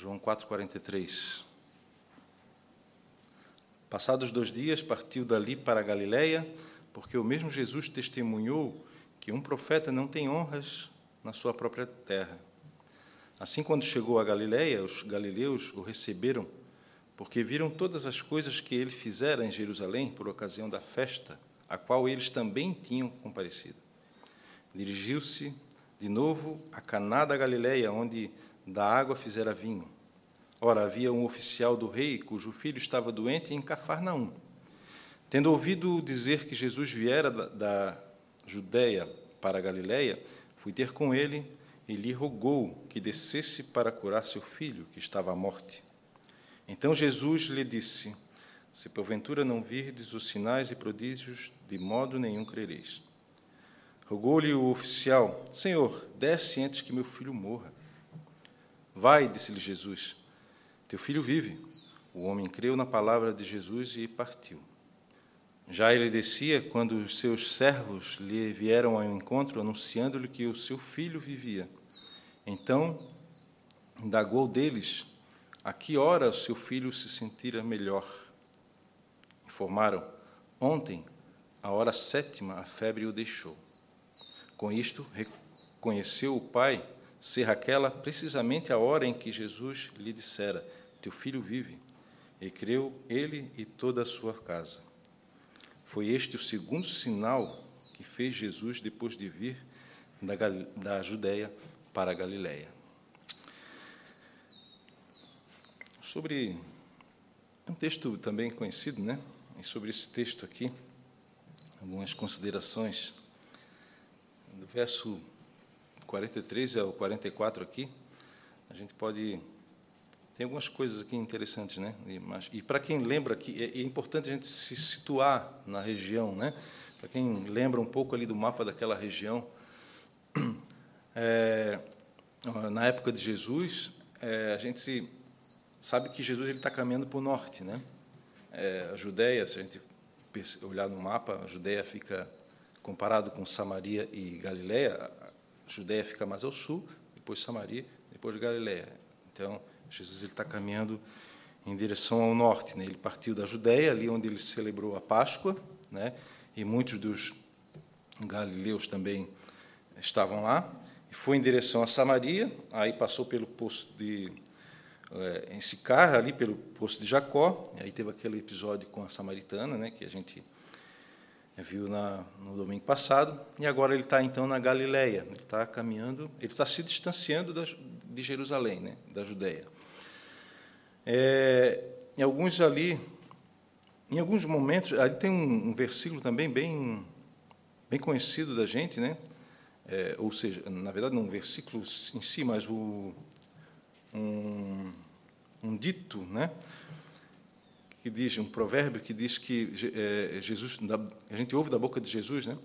João 4,43. Passados 2 dias, partiu dali para a Galiléia, porque o mesmo Jesus testemunhou que um profeta não tem honras na sua própria terra. Assim, quando chegou a Galiléia, os galileus o receberam, porque viram todas as coisas que ele fizera em Jerusalém por ocasião da festa, a qual eles também tinham comparecido. Dirigiu-se de novo a Caná da Galiléia, onde da água fizera vinho. Ora, havia um oficial do rei, cujo filho estava doente em Cafarnaum. Tendo ouvido dizer que Jesus viera da Judéia para a Galiléia, fui ter com ele e lhe rogou que descesse para curar seu filho, que estava à morte. Então Jesus lhe disse: se porventura não virdes os sinais e prodígios, de modo nenhum crereis. Rogou-lhe o oficial: Senhor, desce antes que meu filho morra. Vai, disse-lhe Jesus, teu filho vive. O homem creu na palavra de Jesus e partiu. Já ele descia, quando os seus servos lhe vieram ao encontro, anunciando-lhe que o seu filho vivia. Então, indagou deles a que hora o seu filho se sentira melhor. Informaram: ontem, à hora 7ª, a febre o deixou. Com isto, reconheceu o pai ser aquela precisamente a hora em que Jesus lhe dissera: teu filho vive. E creu ele e toda a sua casa. Foi este o segundo sinal que fez Jesus depois de vir da Judéia para a Galiléia. Sobre um texto também conhecido, né? E sobre esse texto aqui, algumas considerações. Do verso 43 ao 44 aqui, a gente pode... Tem algumas coisas aqui interessantes, né? E para quem lembra que é importante a gente se situar na região, né? Para quem lembra um pouco ali do mapa daquela região, na época de Jesus, a gente sabe que Jesus está caminhando para o norte, né? A Judéia, se a gente olhar no mapa, a Judéia fica, comparado com Samaria e Galiléia, a Judéia fica mais ao sul, depois Samaria, depois Galiléia. Então, Jesus está caminhando em direção ao norte, né? Ele partiu da Judéia, ali onde ele celebrou a Páscoa, né? E muitos dos galileus também estavam lá, e foi em direção a Samaria, aí passou pelo poço em Sicar, ali pelo poço de Jacó, e aí teve aquele episódio com a samaritana, né? Que a gente viu no domingo passado, e agora ele está, então, na Galiléia, ele está caminhando, ele está se distanciando de Jerusalém, né? Da Judéia. Em alguns momentos, ali tem um versículo também bem conhecido da gente, né? Ou seja, na verdade, não um versículo em si, mas um dito, né? Que diz, um provérbio que diz que Jesus, a gente ouve da boca de Jesus, né?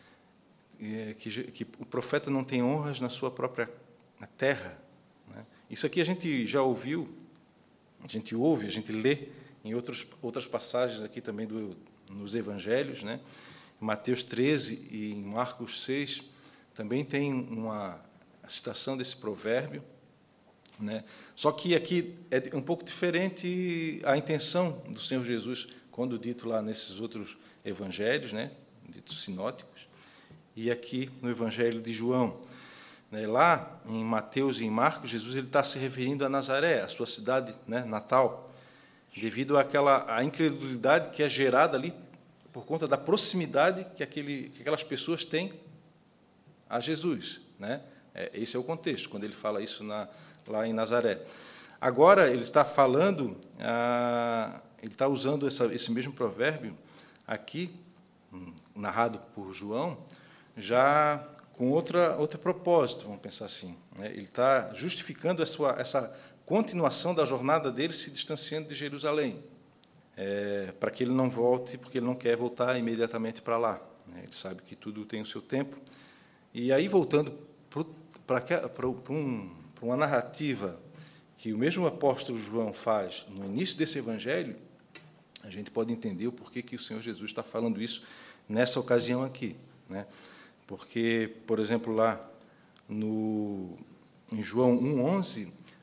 Que o profeta não tem honras na sua própria terra, né? Isso aqui a gente já ouviu, a gente ouve, a gente lê em outras passagens aqui também nos Evangelhos, né? Em Mateus 13 e em Marcos 6 também tem uma citação desse provérbio, né? Só que aqui é um pouco diferente a intenção do Senhor Jesus, quando dito lá nesses outros evangelhos, né? Ditos sinóticos, e aqui no Evangelho de João. Lá em Mateus e em Marcos, Jesus está se referindo a Nazaré, a sua cidade, né, natal, devido à incredulidade que é gerada ali por conta da proximidade que aquelas pessoas têm a Jesus, né? Esse é o contexto, quando ele fala isso lá em Nazaré. Agora, ele está falando, ele está usando esse mesmo provérbio aqui, narrado por João, já com outro propósito, vamos pensar assim, né? Ele está justificando essa continuação da jornada dele se distanciando de Jerusalém, para que ele não volte, porque ele não quer voltar imediatamente para lá, né? Ele sabe que tudo tem o seu tempo. E aí, voltando para uma narrativa que o mesmo apóstolo João faz no início desse evangelho, a gente pode entender o porquê que o Senhor Jesus está falando isso nessa ocasião aqui, né? Porque, por exemplo, lá em João 1,11,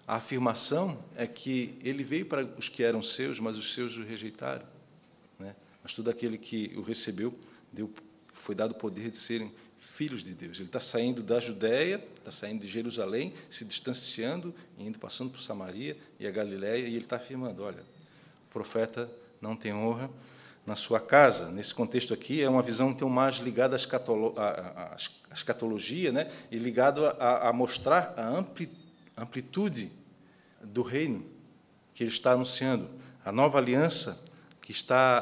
a afirmação é que ele veio para os que eram seus, mas os seus o rejeitaram, né? Mas todo aquele que o recebeu, foi dado o poder de serem filhos de Deus. Ele está saindo da Judéia, está saindo de Jerusalém, se distanciando, indo, passando por Samaria e a Galiléia, e ele está afirmando, olha, o profeta não tem honra na sua casa. Nesse contexto aqui, é uma visão então mais ligada à escatologia, né? E ligado a mostrar a amplitude do reino que ele está anunciando. A nova aliança que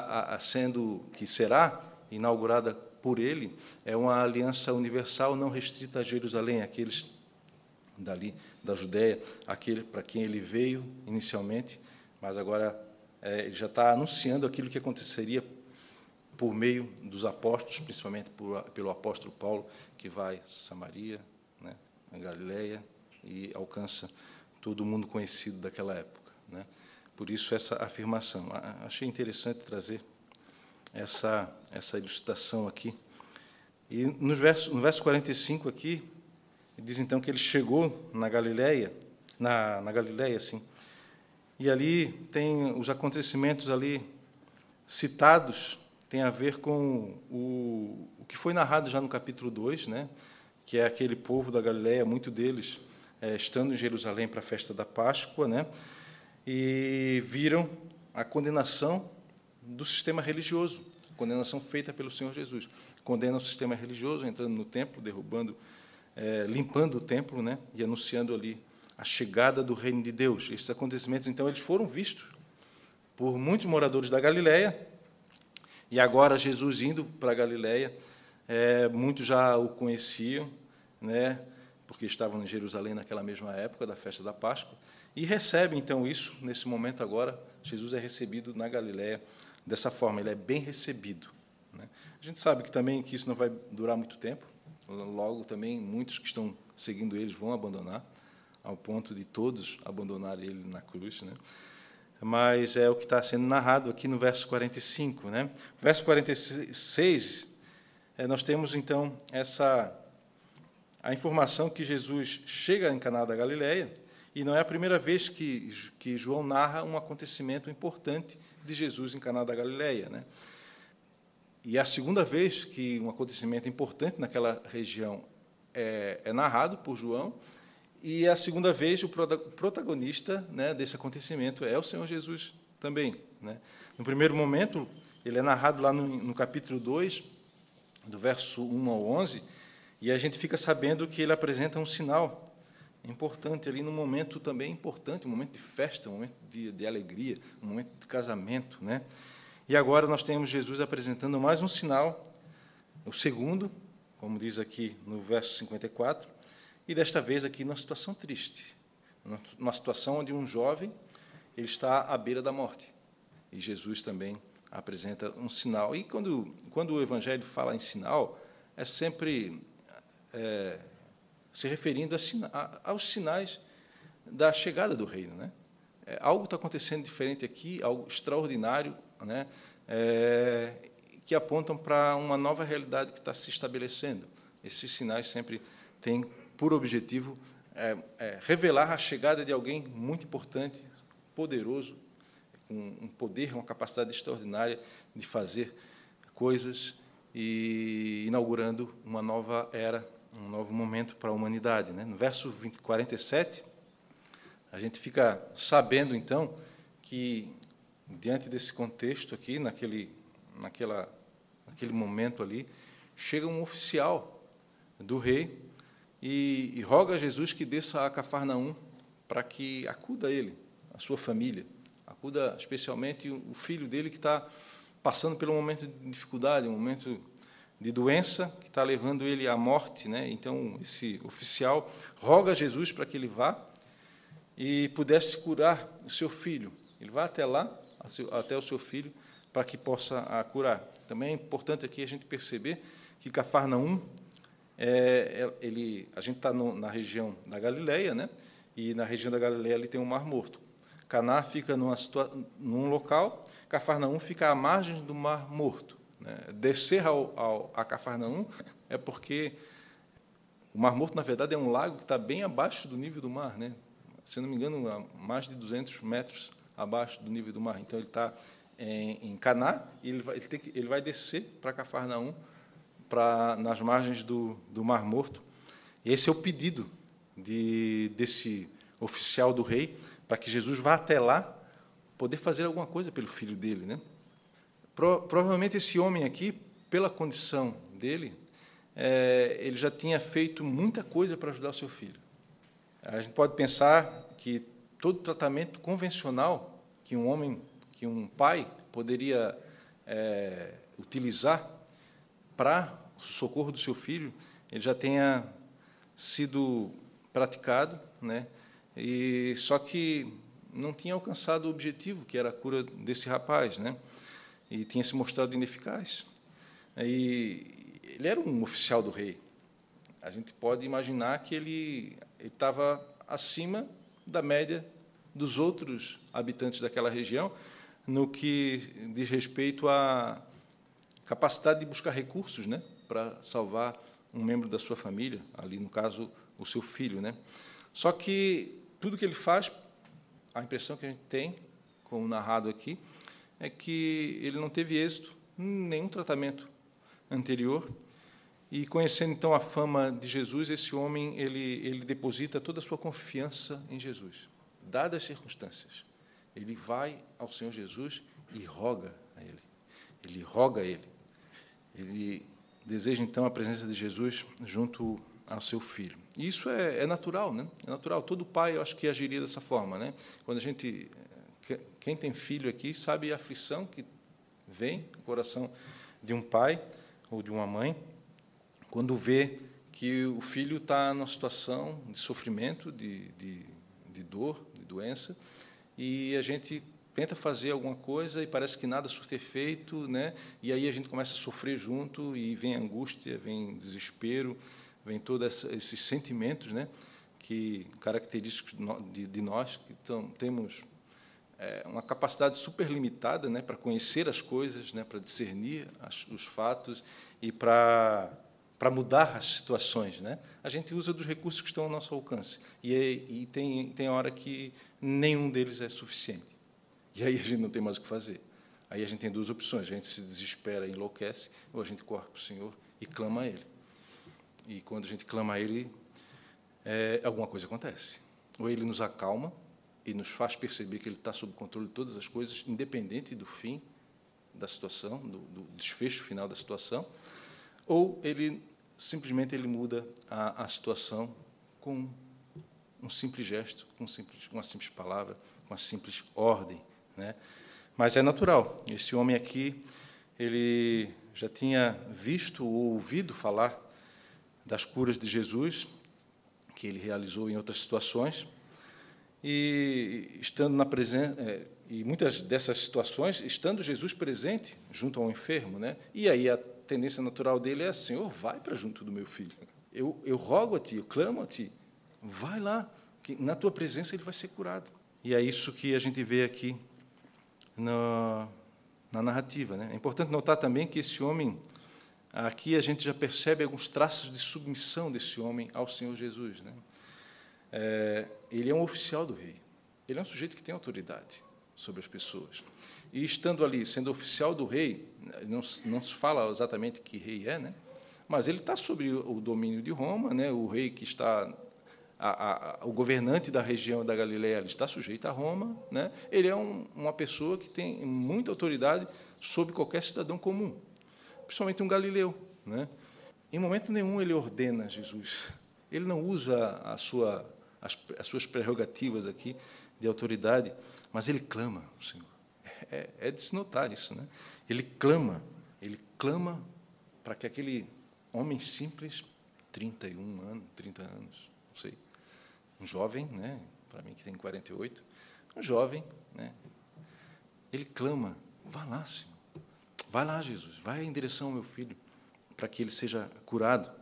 que será inaugurada por ele, é uma aliança universal não restrita a Jerusalém, aqueles dali da Judéia, aquele para quem ele veio inicialmente, mas agora ele já está anunciando aquilo que aconteceria por meio dos apóstolos, principalmente pelo apóstolo Paulo, que vai a Samaria, né, a Galiléia, e alcança todo mundo conhecido daquela época, né? Por isso, essa afirmação. Achei interessante trazer essa ilustração aqui. E no verso 45 aqui, diz então que ele chegou na Galiléia, na Galiléia, assim, e ali tem os acontecimentos ali citados, tem a ver com o que foi narrado já no capítulo 2, né, que é aquele povo da Galiléia, muito deles estando em Jerusalém para a festa da Páscoa, né, e viram a condenação do sistema religioso, condenação feita pelo Senhor Jesus. Condena o sistema religioso, entrando no templo, derrubando, limpando o templo, né, e anunciando ali a chegada do reino de Deus. Esses acontecimentos, então, eles foram vistos por muitos moradores da Galiléia, e agora Jesus indo para a Galiléia, muitos já o conheciam, né, porque estavam em Jerusalém naquela mesma época da festa da Páscoa, e recebe, então, isso, nesse momento agora, Jesus é recebido na Galiléia dessa forma, ele é bem recebido, né? A gente sabe que também que isso não vai durar muito tempo, logo também muitos que estão seguindo eles vão abandonar, ao ponto de todos abandonarem ele na cruz, né? Mas é o que está sendo narrado aqui no verso 45, né? Verso 46, nós temos, então, a informação que Jesus chega em Caná da Galileia, e não é a primeira vez que João narra um acontecimento importante de Jesus em Caná da Galileia, né? E é a segunda vez que um acontecimento importante naquela região é narrado por João, e é a segunda vez o protagonista, né, desse acontecimento é o Senhor Jesus também, né? No primeiro momento, ele é narrado lá no capítulo 2, do verso 1 ao 11, e a gente fica sabendo que ele apresenta um sinal importante ali num momento também importante, um momento de festa, um momento de alegria, um momento de casamento, né? E agora nós temos Jesus apresentando mais um sinal, o segundo, como diz aqui no verso 54, e desta vez aqui numa situação triste, numa situação onde um jovem ele está à beira da morte, e Jesus também apresenta um sinal. E quando o Evangelho fala em sinal, é sempre se referindo aos sinais da chegada do reino, né? Algo está acontecendo diferente aqui, algo extraordinário, né? Que apontam para uma nova realidade que está se estabelecendo. Esses sinais sempre têm por objetivo revelar a chegada de alguém muito importante, poderoso, com um poder, uma capacidade extraordinária de fazer coisas e inaugurando uma nova era, um novo momento para a humanidade, né? No verso 47, a gente fica sabendo, então, que, diante desse contexto aqui, naquele momento ali, chega um oficial do rei e roga a Jesus que desça a Cafarnaum para que acuda a ele, a sua família, acuda especialmente o filho dele que está passando pelo momento de dificuldade, um momento de doença que está levando ele à morte, né? Então, esse oficial roga a Jesus para que ele vá e pudesse curar o seu filho. Ele vai até lá, até o seu filho, para que possa curar. Também é importante aqui a gente perceber que Cafarnaum, a gente está na região da Galileia, né? E na região da Galileia ali tem um Mar Morto. Caná fica num local, Cafarnaum fica à margem do Mar Morto, né? Descer a Cafarnaum é porque o Mar Morto, na verdade, é um lago que está bem abaixo do nível do mar, né? se não me engano, a mais de 200 metros abaixo do nível do mar. Então, ele está em Caná, e ele vai descer para Cafarnaum, nas margens do Mar Morto. E esse é o pedido desse oficial do rei, para que Jesus vá até lá, poder fazer alguma coisa pelo filho dele, né? Provavelmente esse homem aqui, pela condição dele, ele já tinha feito muita coisa para ajudar o seu filho. A gente pode pensar que todo tratamento convencional que um pai poderia utilizar para o socorro do seu filho, ele já tenha sido praticado, né? E só que não tinha alcançado o objetivo, que era a cura desse rapaz, né? E tinha se mostrado ineficaz. E ele era um oficial do rei. A gente pode imaginar que ele estava acima da média dos outros habitantes daquela região, no que diz respeito à capacidade de buscar recursos, né, para salvar um membro da sua família, ali, no caso, o seu filho, né? Só que tudo que ele faz, a impressão que a gente tem, como narrado aqui, é que ele não teve êxito em nenhum tratamento anterior. E, conhecendo, então, a fama de Jesus, esse homem ele deposita toda a sua confiança em Jesus. Dadas as circunstâncias, ele vai ao Senhor Jesus e roga a Ele. Ele roga a Ele. Ele deseja, então, a presença de Jesus junto ao seu filho. E isso é natural, né? É natural. Todo pai, eu acho que agiria dessa forma, né? Quando a gente... Quem tem filho aqui sabe a aflição que vem no coração de um pai ou de uma mãe quando vê que o filho está numa situação de sofrimento, de dor, de doença, e a gente tenta fazer alguma coisa e parece que nada surte efeito, né? E aí a gente começa a sofrer junto e vem angústia, vem desespero, vem todos esses sentimentos, né, que característicos de nós, que temos uma capacidade super limitada, né, para conhecer as coisas, né, para discernir os fatos e para mudar as situações, né? A gente usa dos recursos que estão ao nosso alcance. E tem hora que nenhum deles é suficiente. E aí a gente não tem mais o que fazer. Aí a gente tem duas opções: a gente se desespera e enlouquece, ou a gente corre para o Senhor e clama a Ele. E, quando a gente clama a Ele, alguma coisa acontece. Ou Ele nos acalma e nos faz perceber que Ele está sob controle de todas as coisas, independente do fim da situação, do desfecho final da situação, ou Ele simplesmente muda a situação com um simples gesto, com uma simples palavra, com uma simples ordem, né? Mas é natural. Esse homem aqui, ele já tinha visto ou ouvido falar das curas de Jesus, que ele realizou em outras situações, e estando na presença, e muitas dessas situações, estando Jesus presente junto ao enfermo, né? E aí a tendência natural dele é: Senhor, vai para junto do meu filho. Eu rogo a Ti, eu clamo a Ti, vai lá, que na Tua presença ele vai ser curado. E é isso que a gente vê aqui na narrativa, né? É importante notar também que esse homem, aqui a gente já percebe alguns traços de submissão desse homem ao Senhor Jesus, né? Ele é um oficial do rei. Ele é um sujeito que tem autoridade sobre as pessoas. E, estando ali, sendo oficial do rei, não se fala exatamente que rei é, né? Mas ele está sob o domínio de Roma, né? O rei que está... o governante da região da Galileia está sujeito a Roma, né? Ele é uma pessoa que tem muita autoridade sobre qualquer cidadão comum, principalmente um galileu, né? Em momento nenhum ele ordena Jesus. Ele não usa as suas prerrogativas aqui de autoridade, mas ele clama ao Senhor. É de se notar isso, né? Ele clama para que aquele homem simples, 31 anos, 30 anos, não sei, um jovem, né, para mim que tem 48, um jovem, né, ele clama: vá lá, Senhor, vai lá, Jesus, vai em direção ao meu filho, para que ele seja curado.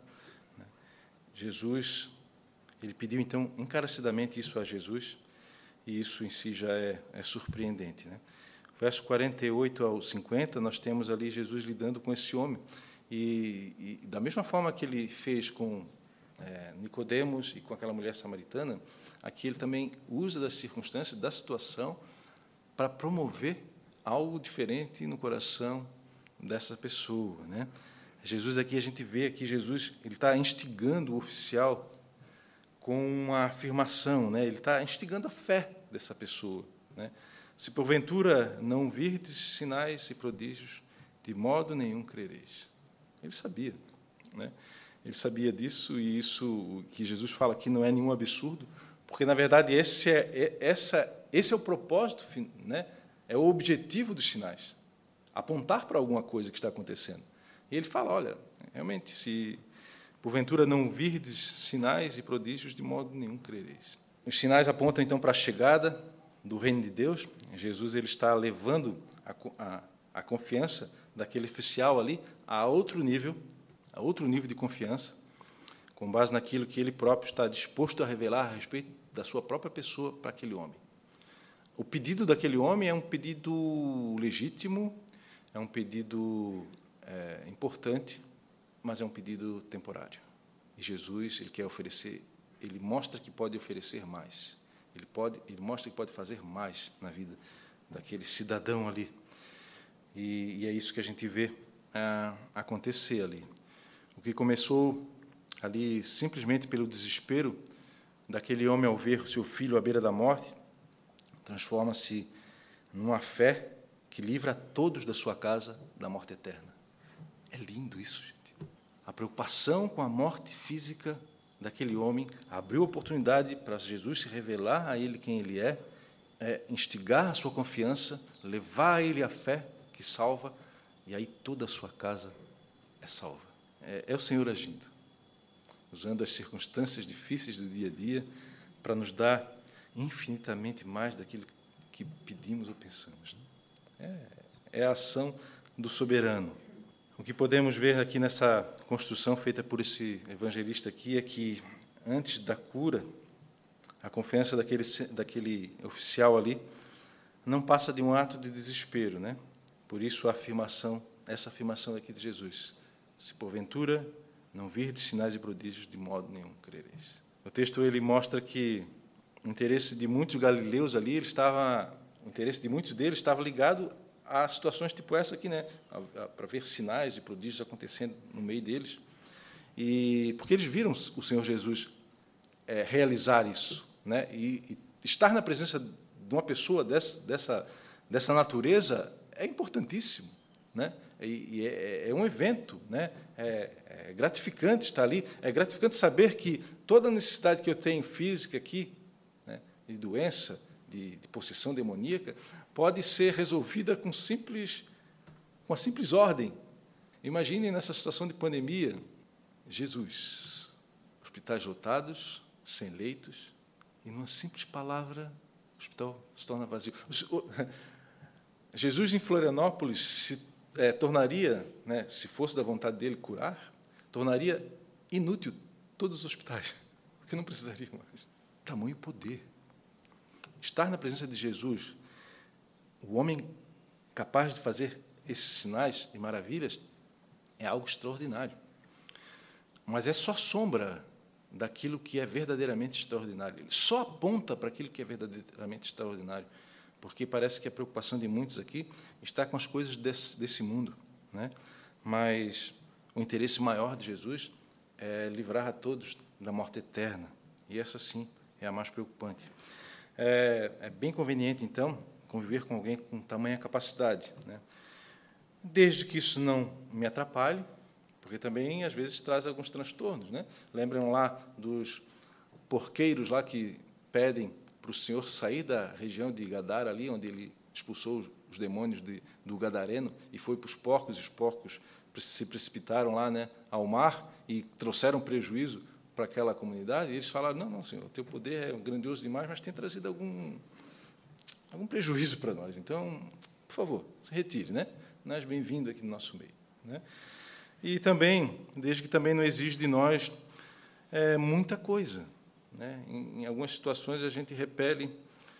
Jesus, ele pediu, então, encarecidamente isso a Jesus, e isso em si já é surpreendente, né? Verso 48 ao 50, nós temos ali Jesus lidando com esse homem, e da mesma forma que ele fez com Nicodemos e com aquela mulher samaritana, aqui ele também usa das circunstâncias, da situação, para promover algo diferente no coração dessa pessoa, né? Jesus aqui, a gente vê aqui, Jesus ele está instigando o oficial com uma afirmação, né? Ele está instigando a fé dessa pessoa, né? Se porventura não virdes sinais e prodígios, de modo nenhum crereis. Ele sabia, né? Ele sabia disso, e isso que Jesus fala aqui não é nenhum absurdo, porque, na verdade, esse é o propósito, né? É o objetivo dos sinais, apontar para alguma coisa que está acontecendo. E ele fala, olha, realmente, se porventura não virdes sinais e prodígios, de modo nenhum crereis. Os sinais apontam, então, para a chegada do reino de Deus. Jesus ele está levando a confiança daquele oficial ali a outro nível de confiança, com base naquilo que ele próprio está disposto a revelar a respeito da sua própria pessoa para aquele homem. O pedido daquele homem é um pedido legítimo, é um pedido importante, mas é um pedido temporário. E Jesus ele quer oferecer, ele mostra que pode oferecer mais. Ele mostra que pode fazer mais na vida daquele cidadão ali. E é isso que a gente vê acontecer ali. O que começou ali simplesmente pelo desespero daquele homem ao ver seu filho à beira da morte, transforma-se numa fé que livra a todos da sua casa da morte eterna. É lindo isso, gente. A preocupação com a morte física daquele homem abriu oportunidade para Jesus se revelar a ele quem ele é, instigar a sua confiança, levar a ele a fé que salva, e aí toda a sua casa é salva. É o Senhor agindo, usando as circunstâncias difíceis do dia a dia para nos dar infinitamente mais daquilo que pedimos ou pensamos. É a ação do soberano. O que podemos ver aqui nessa construção feita por esse evangelista aqui é que, antes da cura, a confiança daquele oficial ali não passa de um ato de desespero, né? Por isso essa afirmação aqui de Jesus: se porventura não virdes sinais e prodígios, de modo nenhum crereis. O texto ele mostra que o interesse de muitos galileus ali, o interesse de muitos deles estava ligado a situações tipo essa aqui, né? Para ver sinais e prodígios acontecendo no meio deles, e porque eles viram o Senhor Jesus realizar isso, né? E estar na presença de uma pessoa dessa natureza é importantíssimo, né? E é um evento, né? É gratificante estar ali, é gratificante saber que toda a necessidade que eu tenho física aqui, né, de doença, de possessão demoníaca, pode ser resolvida com uma simples ordem. Imaginem nessa situação de pandemia, Jesus, hospitais lotados, sem leitos, e numa simples palavra, o hospital se torna vazio. Jesus em Florianópolis se tornaria, né, se fosse da vontade dele curar, tornaria inútil todos os hospitais, porque não precisaria mais. Tamanho poder. Estar na presença de Jesus, o homem capaz de fazer esses sinais e maravilhas, é algo extraordinário. Mas é só sombra daquilo que é verdadeiramente extraordinário. Ele só aponta para aquilo que é verdadeiramente extraordinário, porque parece que a preocupação de muitos aqui está com as coisas desse mundo, né? Mas o interesse maior de Jesus é livrar a todos da morte eterna, e essa, sim, é a mais preocupante. É bem conveniente, então, conviver com alguém com tamanha capacidade, né? Desde que isso não me atrapalhe, porque também, às vezes, traz alguns transtornos, né? Lembram lá dos porqueiros lá que pedem para o Senhor sair da região de Gadara, ali onde ele expulsou os demônios do Gadareno, e foi para os porcos, e os porcos se precipitaram lá, né, ao mar e trouxeram prejuízo para aquela comunidade. E eles falaram: não, Senhor, o teu poder é grandioso demais, mas tem trazido algum prejuízo para nós. Então, por favor, se retire, né? Não és bem-vindo aqui no nosso meio, né? E também, desde que também não exige de nós muita coisa, né? Em algumas situações a gente repele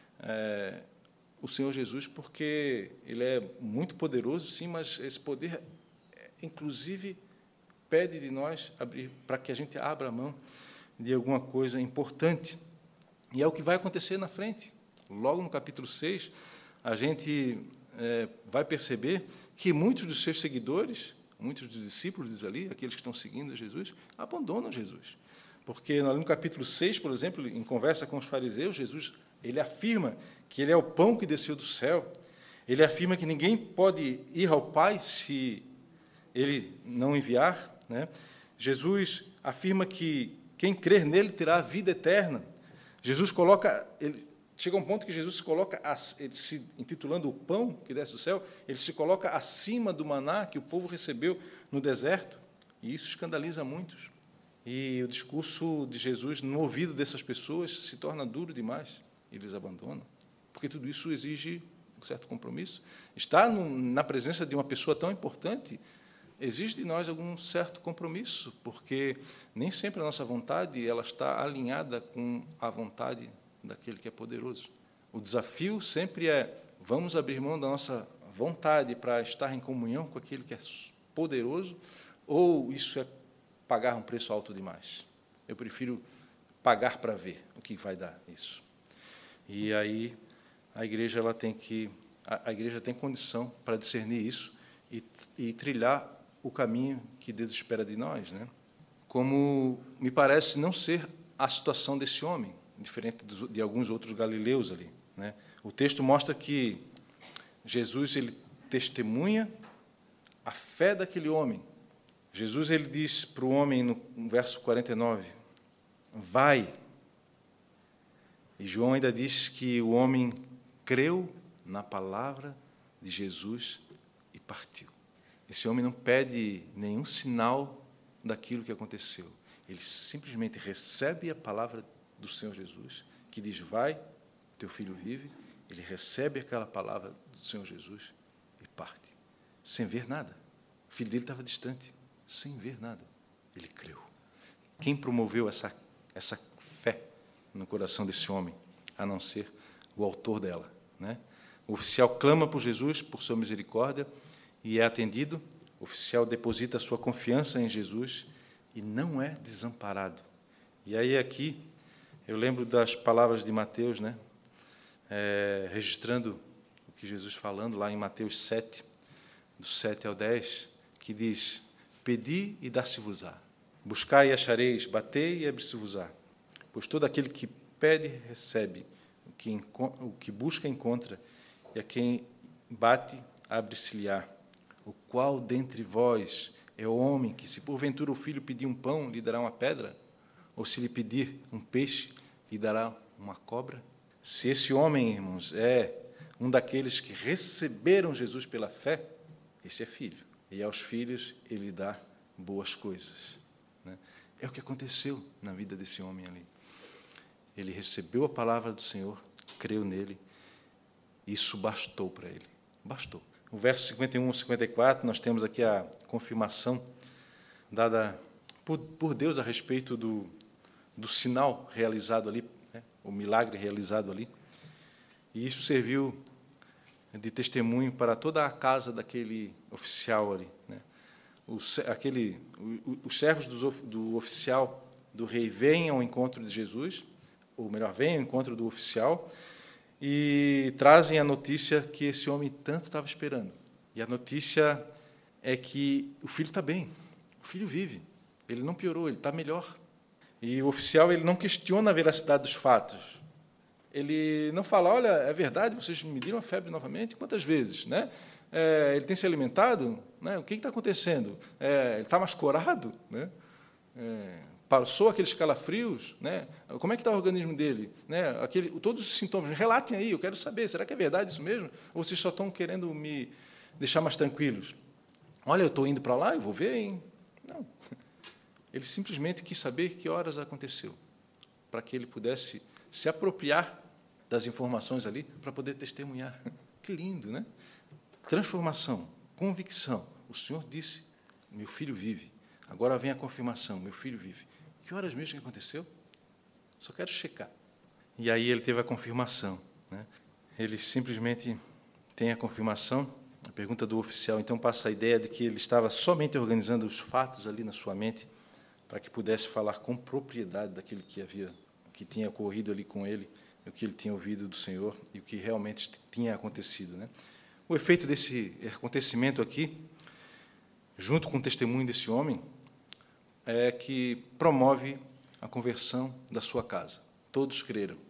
o Senhor Jesus porque ele é muito poderoso, sim, mas esse poder, inclusive, pede de nós abrir para que a gente abra a mão. de alguma coisa importante. E é o que vai acontecer na frente. Logo no capítulo 6, a gente vai perceber que muitos dos seus seguidores, muitos dos discípulos, diz ali, aqueles que estão seguindo Jesus, abandonam Jesus. Porque no capítulo 6, por exemplo, em conversa com os fariseus, Jesus ele afirma que ele é o pão que desceu do céu. Ele afirma que ninguém pode ir ao Pai se ele não enviar, né? Jesus afirma que quem crer nele terá a vida eterna. Jesus chega a um ponto que Jesus se coloca, ele se intitulando o pão que desce do céu, ele se coloca acima do maná que o povo recebeu no deserto, e isso escandaliza muitos. E o discurso de Jesus, no ouvido dessas pessoas, se torna duro demais, eles abandonam, porque tudo isso exige um certo compromisso. Estar na presença de uma pessoa tão importante exige de nós algum certo compromisso, porque nem sempre a nossa vontade ela está alinhada com a vontade daquele que é poderoso. O desafio sempre é, vamos abrir mão da nossa vontade para estar em comunhão com aquele que é poderoso, ou isso é pagar um preço alto demais? Eu prefiro pagar para ver o que vai dar isso. E aí a igreja tem condição para discernir isso e trilhar o caminho que Deus espera de nós, né? Como me parece não ser a situação desse homem, diferente de alguns outros galileus ali, né? O texto mostra que Jesus ele testemunha a fé daquele homem. Jesus ele diz para o homem no verso 49, vai. E João ainda diz que o homem creu na palavra de Jesus e partiu. Esse homem não pede nenhum sinal daquilo que aconteceu. Ele simplesmente recebe a palavra do Senhor Jesus, que diz, vai, teu filho vive. Ele recebe aquela palavra do Senhor Jesus e parte, sem ver nada. O filho dele estava distante, sem ver nada. Ele creu. Quem promoveu essa fé no coração desse homem, a não ser o autor dela, né? O oficial clama por Jesus, por sua misericórdia, e é atendido. O oficial deposita sua confiança em Jesus e não é desamparado. E aí aqui eu lembro das palavras de Mateus, né? Registrando o que Jesus falando lá em Mateus 7, do 7 ao 10, que diz, pedi e dar-se-vos-á, buscai e achareis, batei e abrir-se-vos-á, pois todo aquele que pede, recebe, o que busca, encontra, e a quem bate, abre-se-lhe-á. O qual dentre vós é o homem que, se porventura o filho pedir um pão, lhe dará uma pedra? Ou se lhe pedir um peixe, lhe dará uma cobra? Se esse homem, irmãos, é um daqueles que receberam Jesus pela fé, esse é filho. E aos filhos ele dá boas coisas, né? É o que aconteceu na vida desse homem ali. Ele recebeu a palavra do Senhor, creu nele, e isso bastou para ele. Bastou. No verso 51 a 54, nós temos aqui a confirmação dada por Deus a respeito do sinal realizado ali, né? O milagre realizado ali. E isso serviu de testemunho para toda a casa daquele oficial ali, né? Os servos do oficial do rei vêm ao encontro de Jesus, ou melhor, vêm ao encontro do oficial, e trazem a notícia que esse homem tanto estava esperando. E a notícia é que o filho está bem, o filho vive, ele não piorou, ele está melhor. E o oficial ele não questiona a veracidade dos fatos. Ele não fala, olha, é verdade, vocês mediram a febre novamente? Quantas vezes? Né? Ele tem se alimentado? Né? O que está acontecendo? Ele está mais corado? Né? Passou aqueles calafrios, né? Como é que está o organismo dele, né? Todos os sintomas, relatem aí, eu quero saber, será que é verdade isso mesmo? Ou vocês só estão querendo me deixar mais tranquilos? Olha, eu estou indo para lá, eu vou ver, hein? Não. Ele simplesmente quis saber que horas aconteceu, para que ele pudesse se apropriar das informações ali, para poder testemunhar. Que lindo, né? Transformação, convicção. O Senhor disse, meu filho vive. Agora vem a confirmação, meu filho vive. Que horas mesmo que aconteceu? Só quero checar. E aí ele teve a confirmação, né? Ele simplesmente tem a confirmação. A pergunta do oficial, então, passa a ideia de que ele estava somente organizando os fatos ali na sua mente, para que pudesse falar com propriedade daquilo que tinha ocorrido ali com ele, o que ele tinha ouvido do Senhor e o que realmente tinha acontecido, né? O efeito desse acontecimento aqui, junto com o testemunho desse homem, é que promove a conversão da sua casa. Todos creram,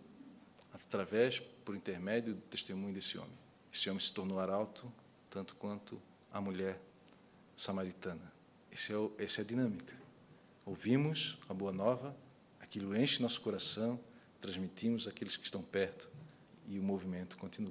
por intermédio do testemunho desse homem. Esse homem se tornou arauto, tanto quanto a mulher samaritana. Essa é a dinâmica. Ouvimos a boa nova, aquilo enche nosso coração, transmitimos àqueles que estão perto e o movimento continua.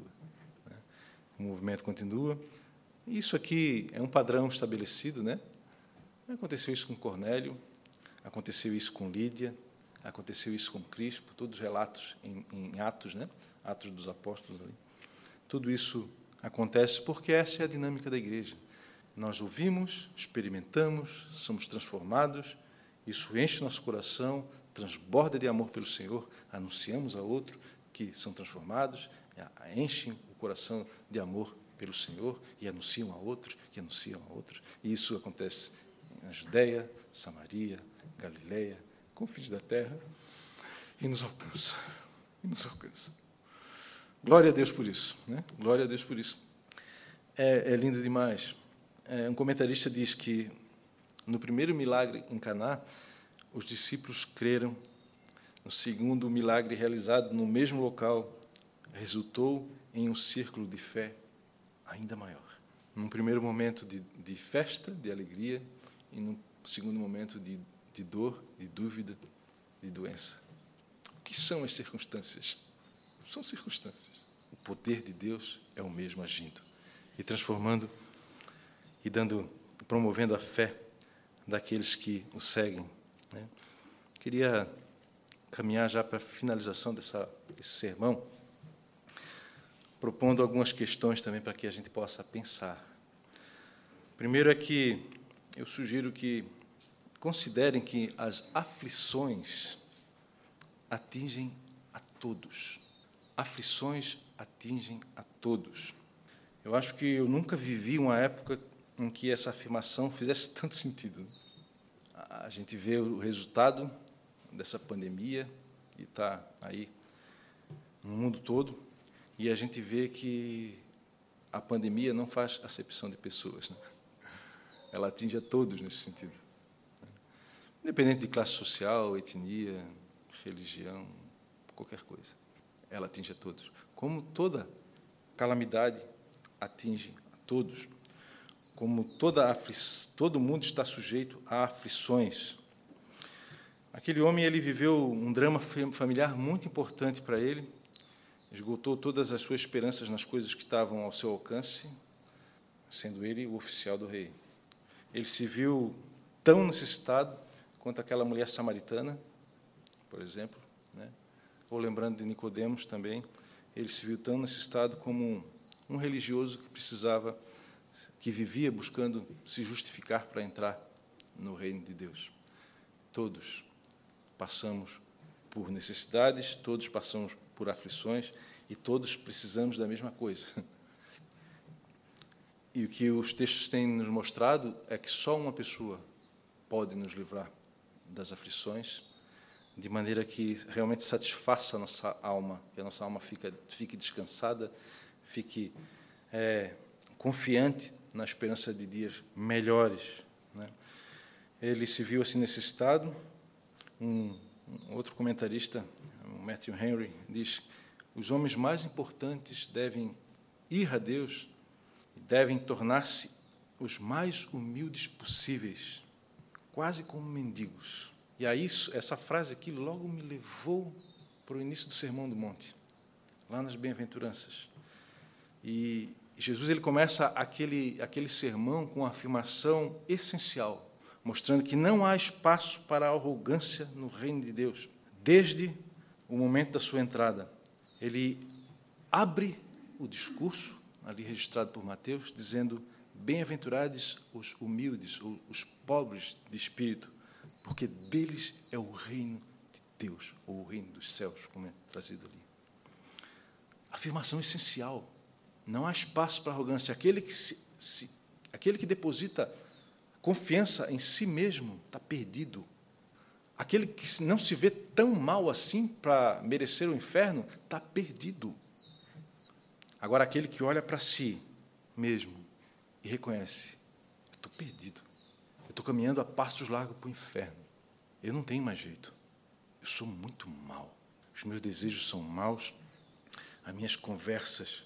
O movimento continua. Isso aqui é um padrão estabelecido, né? Aconteceu isso com Cornélio, aconteceu isso com Lídia, aconteceu isso com Crispo, todos relatos em Atos, né? Atos dos Apóstolos ali. Tudo isso acontece porque essa é a dinâmica da igreja. Nós ouvimos, experimentamos, somos transformados, isso enche nosso coração, transborda de amor pelo Senhor, anunciamos a outro que são transformados, enchem o coração de amor pelo Senhor e anunciam a outros, que anunciam a outros. E isso acontece na Judeia, Samaria, Galileia, confins da terra, e nos alcança. E nos alcança. Glória a Deus por isso, né? Glória a Deus por isso. É lindo demais. Um comentarista diz que, no primeiro milagre em Caná, os discípulos creram. No segundo milagre realizado no mesmo local, resultou em um círculo de fé ainda maior. Num primeiro momento de festa, de alegria, e num segundo momento de dor, de dúvida, de doença. O que são as circunstâncias? São circunstâncias. O poder de Deus é o mesmo agindo e transformando e promovendo a fé daqueles que o seguem, né? Queria caminhar já para a finalização desse sermão, propondo algumas questões também para que a gente possa pensar. Primeiro é que eu sugiro que considerem que as aflições atingem a todos. Aflições atingem a todos. Eu acho que eu nunca vivi uma época em que essa afirmação fizesse tanto sentido. A gente vê o resultado dessa pandemia, que está aí no mundo todo, e a gente vê que a pandemia não faz acepção de pessoas, né? Ela atinge a todos nesse sentido. Independente de classe social, etnia, religião, qualquer coisa. Ela atinge a todos. Como toda calamidade atinge a todos, como todo mundo está sujeito a aflições. Aquele homem, ele viveu um drama familiar muito importante para ele, esgotou todas as suas esperanças nas coisas que estavam ao seu alcance, sendo ele o oficial do rei. Ele se viu tão necessitado quanto aquela mulher samaritana, por exemplo, né? Ou lembrando de Nicodemos também, ele se viu tão necessitado como um religioso que vivia buscando se justificar para entrar no reino de Deus. Todos passamos por necessidades, todos passamos por aflições e todos precisamos da mesma coisa. E o que os textos têm nos mostrado é que só uma pessoa pode nos livrar das aflições, de maneira que realmente satisfaça a nossa alma, que a nossa alma fique descansada, fique confiante na esperança de dias melhores, né? Ele se viu assim necessitado. Um outro comentarista, o Matthew Henry, diz: os homens mais importantes devem ir a Deus e devem tornar-se os mais humildes possíveis, quase como mendigos. E aí, essa frase aqui logo me levou para o início do Sermão do Monte, lá nas Bem-aventuranças. E Jesus ele começa aquele sermão com uma afirmação essencial, mostrando que não há espaço para a arrogância no reino de Deus. Desde o momento da sua entrada, ele abre o discurso, ali registrado por Mateus, dizendo: bem-aventurados os humildes, os pobres de espírito, porque deles é o reino de Deus, ou o reino dos céus, como é trazido ali. Afirmação essencial. Não há espaço para arrogância. Aquele que deposita confiança em si mesmo está perdido. Aquele que não se vê tão mal assim para merecer o inferno, está perdido. Agora, aquele que olha para si mesmo e reconhece, eu estou perdido, eu estou caminhando a passos largos para o inferno, eu não tenho mais jeito, eu sou muito mau, os meus desejos são maus, as minhas conversas,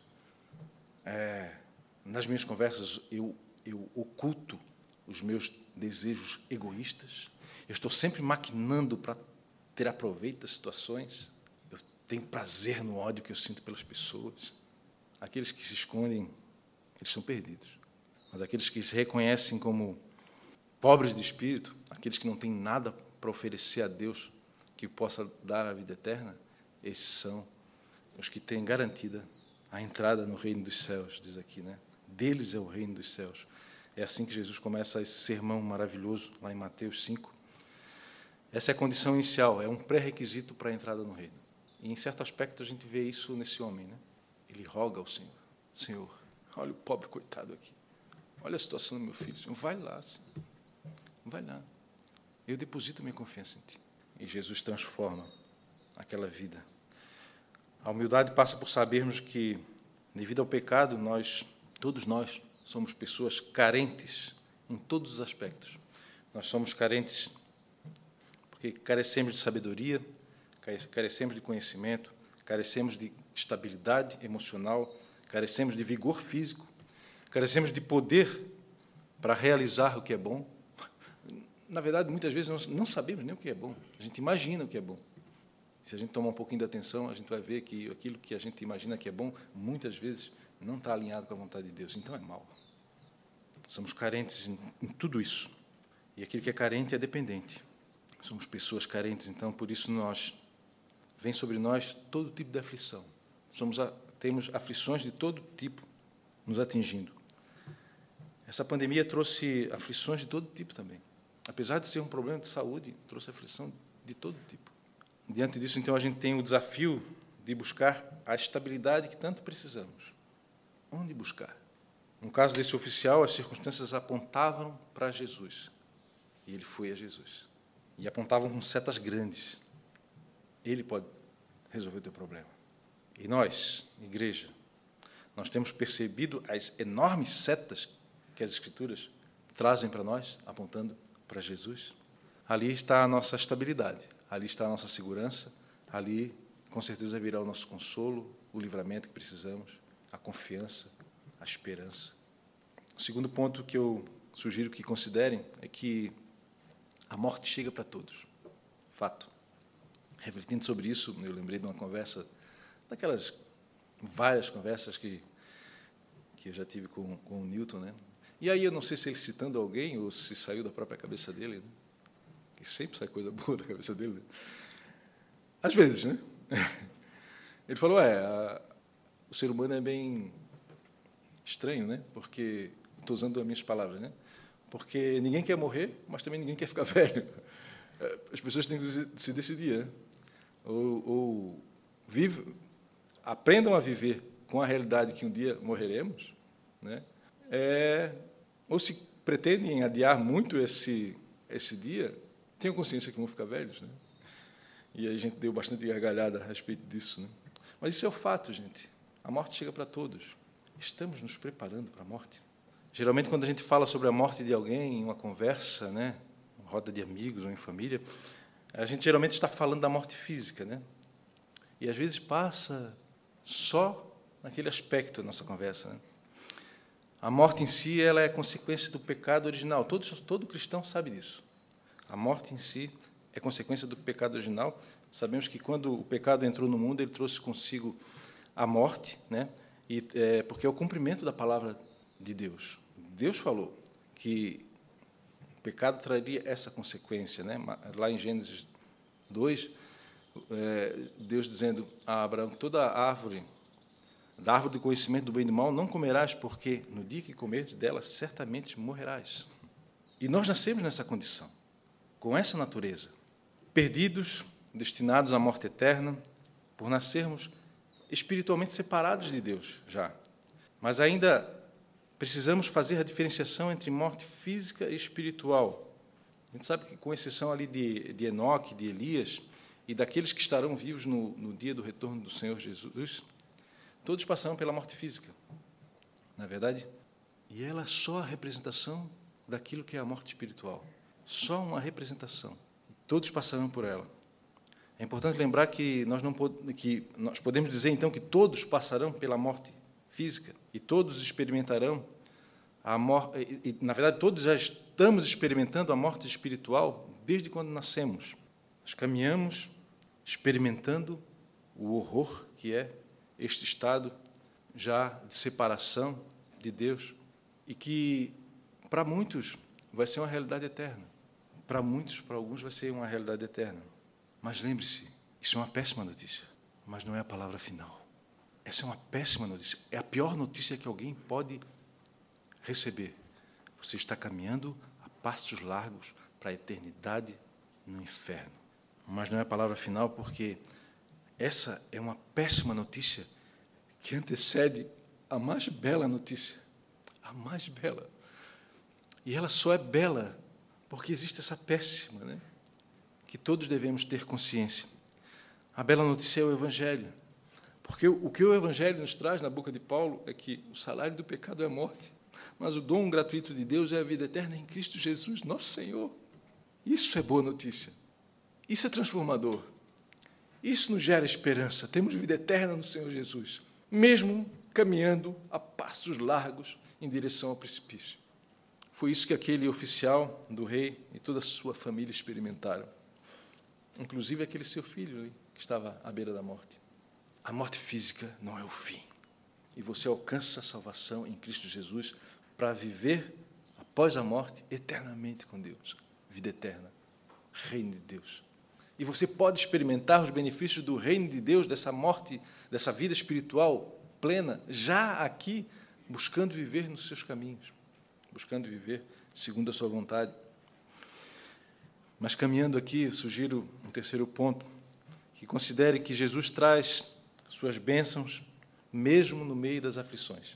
nas minhas conversas eu oculto os meus desejos egoístas, eu estou sempre maquinando para ter aproveito das situações, eu tenho prazer no ódio que eu sinto pelas pessoas. Aqueles que se escondem, eles são perdidos. Mas aqueles que se reconhecem como pobres de espírito, aqueles que não têm nada para oferecer a Deus que possa dar a vida eterna, esses são os que têm garantida a entrada no reino dos céus, diz aqui, né? Deles é o reino dos céus. É assim que Jesus começa esse sermão maravilhoso, lá em Mateus 5. Essa é a condição inicial, é um pré-requisito para a entrada no reino. E, em certo aspecto, a gente vê isso nesse homem, né? Ele roga ao Senhor, Senhor, olha o pobre coitado aqui, olha a situação do meu filho, Senhor, vai lá, Senhor, vai lá, eu deposito minha confiança em Ti. E Jesus transforma aquela vida. A humildade passa por sabermos que, devido ao pecado, todos nós, somos pessoas carentes em todos os aspectos. Nós somos carentes porque carecemos de sabedoria, carecemos de conhecimento, carecemos de estabilidade emocional, carecemos de vigor físico, carecemos de poder para realizar o que é bom. Na verdade, muitas vezes nós não sabemos nem o que é bom, a gente imagina o que é bom. Se a gente tomar um pouquinho de atenção, a gente vai ver que aquilo que a gente imagina que é bom, muitas vezes não está alinhado com a vontade de Deus, então é mal. Somos carentes em tudo isso. E aquele que é carente é dependente. Somos pessoas carentes, então, por isso vem sobre nós todo tipo de aflição. Temos aflições de todo tipo nos atingindo. Essa pandemia trouxe aflições de todo tipo também. Apesar de ser um problema de saúde, trouxe aflição de todo tipo. Diante disso, então, a gente tem o desafio de buscar a estabilidade que tanto precisamos. Onde buscar? No caso desse oficial, as circunstâncias apontavam para Jesus. E ele foi a Jesus. E apontavam com setas grandes. Ele pode resolver o teu problema. E nós, igreja, nós temos percebido as enormes setas que as Escrituras trazem para nós, apontando para Jesus. Ali está a nossa estabilidade, ali está a nossa segurança, ali, com certeza, virá o nosso consolo, o livramento que precisamos, a confiança, a esperança. O segundo ponto que eu sugiro que considerem é que a morte chega para todos. Fato. Refletindo sobre isso, eu lembrei de uma conversa, daquelas várias conversas que eu já tive com o Newton, né? E aí eu não sei se ele citando alguém ou se saiu da própria cabeça dele, né? Que sempre sai coisa boa da cabeça dele, né? Às vezes, né? Ele falou, o ser humano é bem estranho, né? Porque, estou usando as minhas palavras, né? Porque ninguém quer morrer, mas também ninguém quer ficar velho. As pessoas têm que se decidir, né? Ou aprendam a viver com a realidade que um dia morreremos, né? Ou se pretendem adiar muito esse dia, tenham consciência que vão ficar velhos, né? E a gente deu bastante gargalhada a respeito disso, né? Mas isso é o fato, gente. A morte chega para todos. Estamos nos preparando para a morte. Geralmente, quando a gente fala sobre a morte de alguém em uma conversa, né, em roda de amigos ou em família, a gente geralmente está falando da morte física, né? E, às vezes, passa só naquele aspecto da nossa conversa, né? A morte em si ela é consequência do pecado original. Todo cristão sabe disso. A morte em si é consequência do pecado original. Sabemos que, quando o pecado entrou no mundo, ele trouxe consigo a morte, né? Porque é o cumprimento da palavra de Deus. Deus falou que o pecado traria essa consequência, né? Lá em Gênesis 2, Deus dizendo a Abraão que toda árvore, da árvore do conhecimento do bem e do mal, não comerás, porque no dia que comeres dela, certamente morrerás. E nós nascemos nessa condição, com essa natureza, perdidos, destinados à morte eterna, por nascermos espiritualmente separados de Deus já. Mas ainda precisamos fazer a diferenciação entre morte física e espiritual. A gente sabe que, com exceção ali de Enoque, de Elias, e daqueles que estarão vivos no dia do retorno do Senhor Jesus, todos passaram pela morte física, não é verdade? E ela é só a representação daquilo que é a morte espiritual. Só uma representação. Todos passarão por ela. É importante lembrar que nós podemos dizer, então, que todos passarão pela morte física e todos experimentarão a morte. E, na verdade, todos já estamos experimentando a morte espiritual desde quando nascemos. Nós caminhamos experimentando o horror que é este estado já de separação de Deus e que, para muitos, vai ser uma realidade eterna. Para muitos, para alguns, vai ser uma realidade eterna. Mas lembre-se, isso é uma péssima notícia, mas não é a palavra final. Essa é uma péssima notícia. É a pior notícia que alguém pode receber. Você está caminhando a passos largos para a eternidade no inferno. Mas não é a palavra final, porque essa é uma péssima notícia que antecede a mais bela notícia. A mais bela. E ela só é bela porque existe essa péssima, né? Que todos devemos ter consciência. A bela notícia é o Evangelho. Porque o que o Evangelho nos traz na boca de Paulo é que o salário do pecado é a morte, mas o dom gratuito de Deus é a vida eterna em Cristo Jesus, nosso Senhor. Isso é boa notícia. Isso é transformador. Isso nos gera esperança. Temos vida eterna no Senhor Jesus, mesmo caminhando a passos largos em direção ao precipício. Foi isso que aquele oficial do rei e toda a sua família experimentaram. Inclusive aquele seu filho que estava à beira da morte. A morte física não é o fim. E você alcança a salvação em Cristo Jesus para viver, após a morte, eternamente com Deus. Vida eterna. Reino de Deus. E você pode experimentar os benefícios do reino de Deus, dessa morte, dessa vida espiritual plena, já aqui, buscando viver nos seus caminhos, buscando viver segundo a sua vontade. Mas, caminhando aqui, eu sugiro um terceiro ponto, que considere que Jesus traz suas bênçãos mesmo no meio das aflições.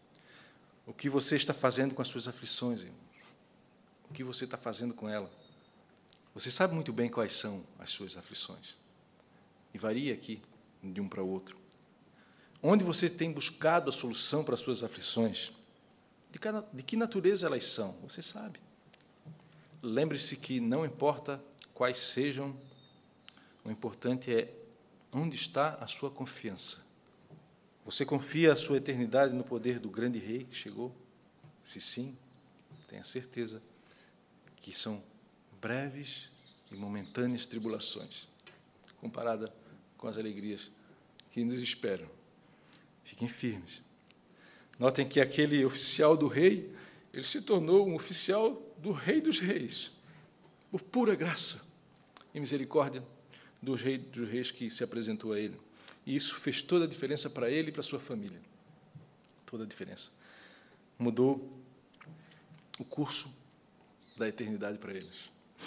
O que você está fazendo com as suas aflições, irmãos? O que você está fazendo com ela? Você sabe muito bem quais são as suas aflições. E varia aqui, de um para o outro. Onde você tem buscado a solução para as suas aflições? De que natureza elas são? Você sabe. Lembre-se que não importa quais sejam, o importante é onde está a sua confiança. Você confia a sua eternidade no poder do grande rei que chegou? Se sim, tenha certeza que são breves e momentâneas tribulações, comparada com as alegrias que nos esperam. Fiquem firmes. Notem que aquele oficial do rei, ele se tornou um oficial do Rei dos Reis, por pura graça e misericórdia dos reis que se apresentou a ele. E isso fez toda a diferença para ele e para a sua família. Toda a diferença. Mudou o curso da eternidade para eles.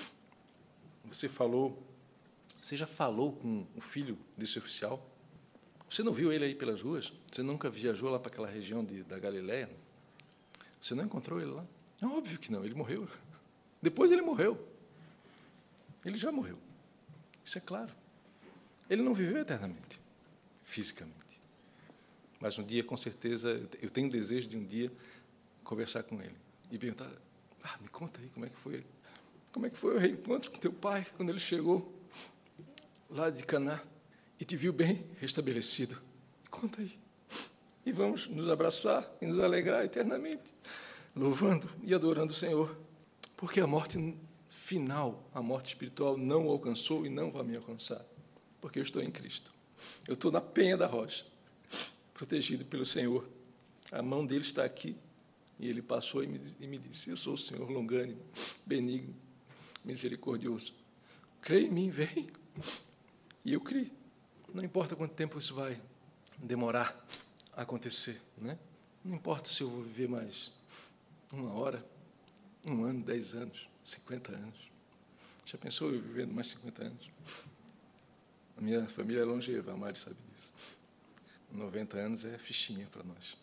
Você já falou com o filho desse oficial? Você não viu ele aí pelas ruas? Você nunca viajou lá para aquela região da Galileia? Você não encontrou ele lá? É óbvio que não, ele morreu. Depois ele morreu. Ele já morreu. Isso é claro. Ele não viveu eternamente, fisicamente. Mas um dia, com certeza, eu tenho o desejo de um dia conversar com ele e perguntar: me conta aí como é que foi. Como é que foi o reencontro com teu pai quando ele chegou lá de Caná e te viu bem restabelecido? Conta aí. E vamos nos abraçar e nos alegrar eternamente, louvando e adorando o Senhor, porque a morte final, a morte espiritual, não o alcançou e não vai me alcançar, porque eu estou em Cristo. Eu estou na penha da rocha, protegido pelo Senhor. A mão dele está aqui, e ele passou e me disse: eu sou o Senhor longânimo, benigno, misericordioso. Crê em mim, vem. E eu criei. Não importa quanto tempo isso vai demorar a acontecer, né? Não importa se eu vou viver mais 1 hora, 1 ano, 10 anos, 50 anos. Já pensou eu vivendo mais 50 anos? A minha família é longeva, a Mari sabe disso. 90 anos é fichinha para nós.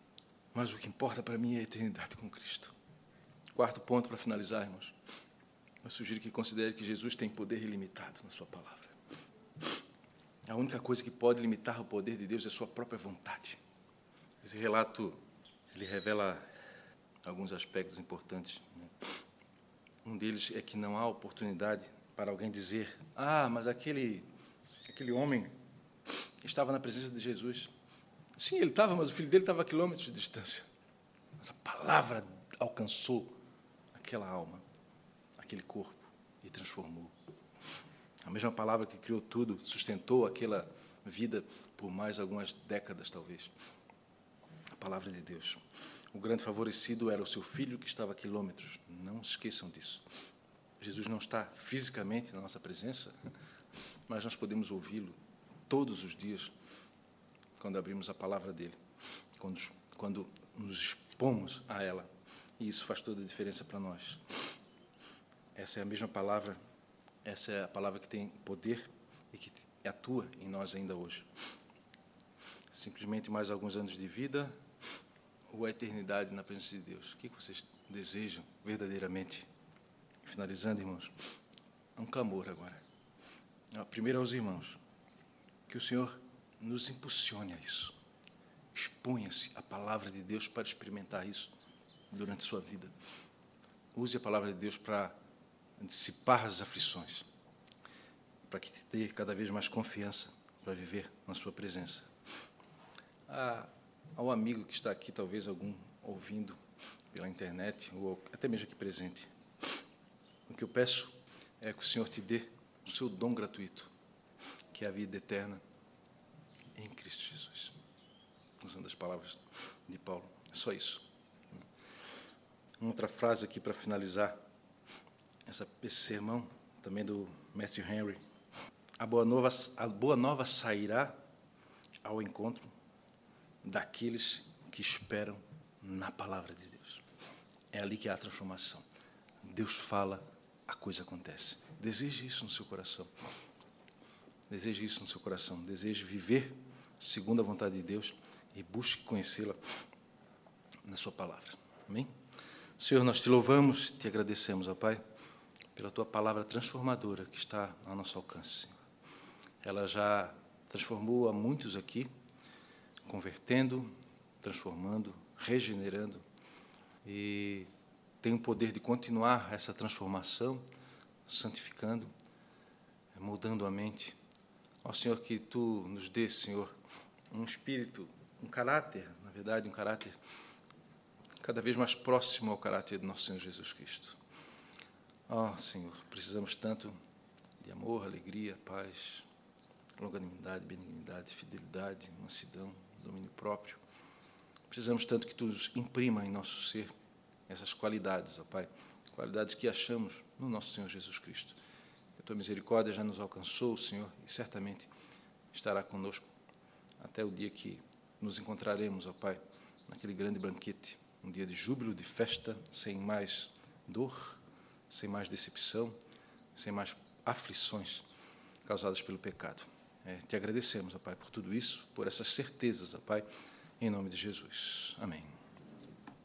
Mas o que importa para mim é a eternidade com Cristo. 4º ponto para finalizar, irmãos. eu sugiro que considere que Jesus tem poder ilimitado na sua palavra. A única coisa que pode limitar o poder de Deus é a sua própria vontade. Esse relato, ele revela alguns aspectos importantes. Um deles é que não há oportunidade para alguém dizer: mas aquele homem estava na presença de Jesus. Sim, ele estava, mas o filho dele estava a quilômetros de distância. Mas a palavra alcançou aquela alma, aquele corpo, e transformou. A mesma palavra que criou tudo, sustentou aquela vida por mais algumas décadas, talvez. A palavra de Deus. O grande favorecido era o seu filho, que estava a quilômetros. Não esqueçam disso. Jesus não está fisicamente na nossa presença, mas nós podemos ouvi-lo todos os dias, quando abrimos a palavra dele, quando nos expomos a ela. E isso faz toda a diferença para nós. Essa é a mesma palavra, essa é a palavra que tem poder e que atua em nós ainda hoje. Simplesmente mais alguns anos de vida ou a eternidade na presença de Deus? O que vocês desejam verdadeiramente? Finalizando, irmãos, um clamor agora. Primeiro aos irmãos, que o Senhor nos impulsione a isso. Exponha-se a palavra de Deus para experimentar isso durante a sua vida. Use a palavra de Deus para dissipar as aflições, para que tenha cada vez mais confiança para viver na sua presença. Ao amigo que está aqui, talvez algum ouvindo pela internet, ou até mesmo aqui presente, o que eu peço é que o Senhor te dê o seu dom gratuito, que é a vida eterna em Cristo Jesus. Usando as palavras de Paulo. É só isso. Uma outra frase aqui para finalizar esse sermão, também do Matthew Henry. A boa nova sairá ao encontro daqueles que esperam na palavra de Deus. É ali que há a transformação. Deus fala, a coisa acontece. Deseje isso no seu coração. Deseje isso no seu coração. Deseje viver segundo a vontade de Deus e busque conhecê-la na sua palavra. Amém? Senhor, nós te louvamos, te agradecemos, ó Pai, pela tua palavra transformadora que está ao nosso alcance, Senhor. Ela já transformou a muitos aqui, convertendo, transformando, regenerando, e tem o poder de continuar essa transformação, santificando, moldando a mente. Ó Senhor, que tu nos dê, Senhor, um espírito, um caráter, na verdade, um caráter cada vez mais próximo ao caráter do nosso Senhor Jesus Cristo. Ó Senhor, precisamos tanto de amor, alegria, paz, longanimidade, benignidade, fidelidade, mansidão, domínio próprio. Precisamos tanto que tu nos imprima em nosso ser essas qualidades, ó Pai, qualidades que achamos no nosso Senhor Jesus Cristo. A tua misericórdia já nos alcançou, Senhor, e certamente estará conosco até o dia que nos encontraremos, ó Pai, naquele grande banquete, um dia de júbilo, de festa, sem mais dor, sem mais decepção, sem mais aflições causadas pelo pecado. Te agradecemos, ó Pai, por tudo isso, por essas certezas, ó Pai, em nome de Jesus. Amém.